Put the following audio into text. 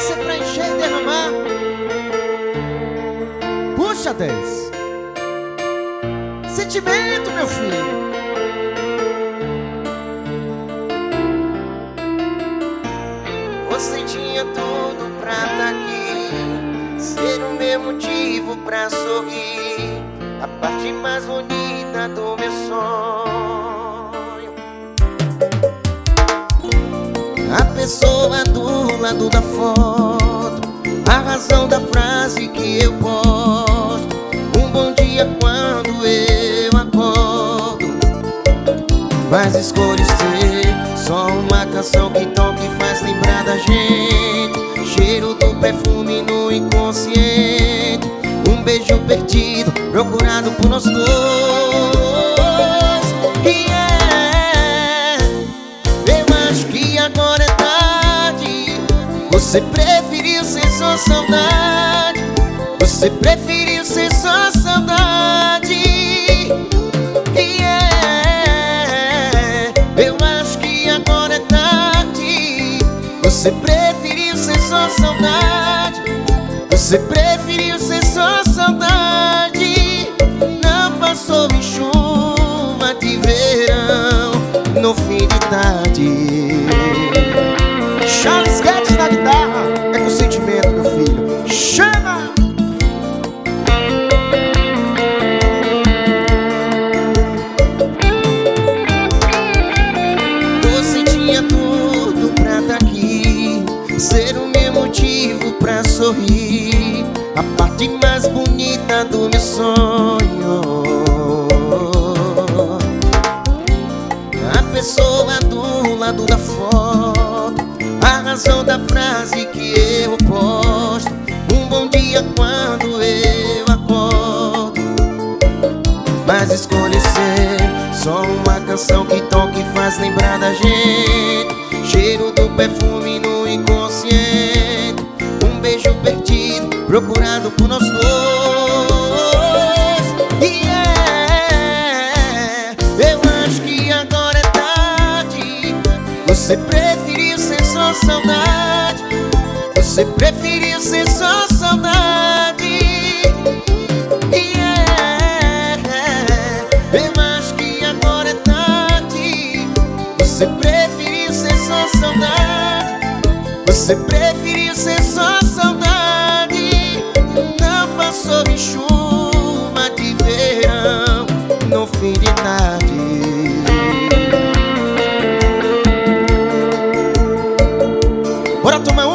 ser pra encher e derramar. Puxa, 10. Sentimento, meu filho. Você tinha tudo pra estar aqui, ser o meu motivo pra sorrir, a parte mais bonita do meu sonho. A pessoa do lado da foto, a razão da frase que eu posto, um bom dia quando eu acordo. Mas escolho ser só uma canção que toca e faz lembrar da gente, cheiro do perfume no inconsciente, um beijo perdido, procurado por nós dois. Eu acho que agora é tarde. Você preferiu ser só saudade, você preferiu ser só saudade. Eu acho que agora é tarde. Você preferiu ser só saudade, você preferiu ser só saudade. Não passou em chuva de verão, no fim de tarde. Charles Guedes na guitarra. É com sentimento, meu filho. Chama! Você tinha tudo pra estar aqui, ser o meu motivo pra sorrir, a parte mais bonita do meu sonho. A pessoa do lado da foto, a razão da frase que eu posto, um bom dia quando eu acordo. Mas escolhi ser só uma canção que toca e faz lembrar da gente, cheiro do perfume no inconsciente, um beijo perdido, procurado por nós dois. Eu acho que agora é tarde. Você preferiu ser só saudade, você preferiu ser só saudade. Eu acho que agora é tarde. Você preferiu ser só saudade, você preferiu ser só saudade. Não passou em chuva de verão, no fim de tarde. Bora tomar